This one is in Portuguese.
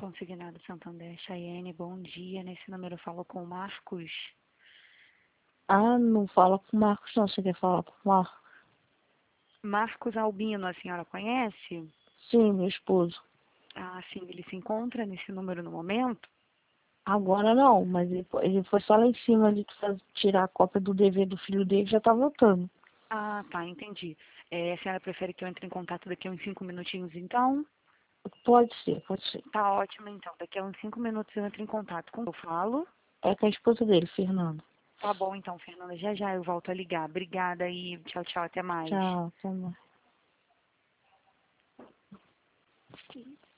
Consignado Santander, Chayenne, bom dia. Nesse número eu falo com o Marcos. Ah, não fala com o Marcos não, você quer falar com o Marcos? Marcos Albino, a senhora conhece? Sim, meu esposo. Ah, sim, ele se encontra nesse número no momento? Agora não, mas ele foi só lá em cima ali tirar a cópia do dever do filho dele e já tá voltando. Ah, tá, entendi. A senhora prefere que eu entre em contato daqui a uns 5 minutinhos, então? Pode ser, pode ser. Tá ótimo, então. Daqui a uns 5 minutos eu entro em contato com eu falo. É com a esposa dele, Fernanda. Tá bom, então, Fernanda. Já já eu volto a ligar. Obrigada e tchau, tchau. Até mais. Tchau, até mais.